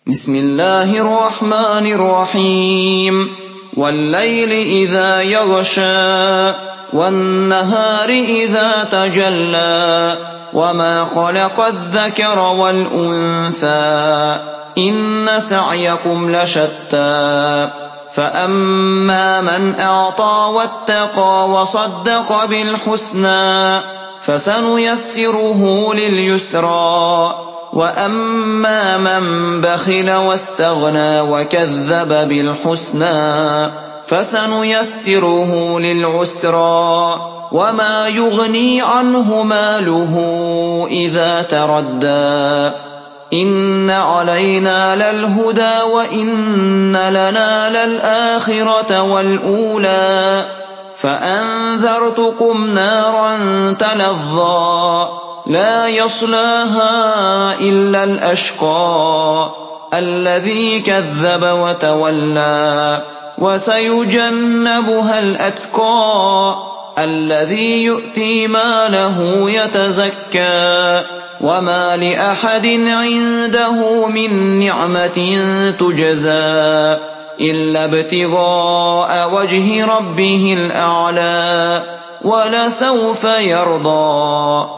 بسم الله الرحمن الرحيم والليل إذا يغشى والنهار إذا تجلى وما خلق الذكر والأنثى إن سعيكم لشتى فأما من أعطى واتقى وصدق بالحسنى فسنيسره لليسرى وأما من بخل واستغنى وكذب بالحسنى فسنيسره للعسرى وما يغني عنه ماله إذا تردى إن علينا للهدى وإن لنا للآخرة والأولى فأنذرتكم نارا تلظى لا يصلاها إلا الأشقى الذي كذب وتولى وسيجنبها الأتقى الذي يؤتي ماله يتزكى وما لأحد عنده من نعمة تجزى إلا ابتغاء وجه ربه الأعلى ولسوف يرضى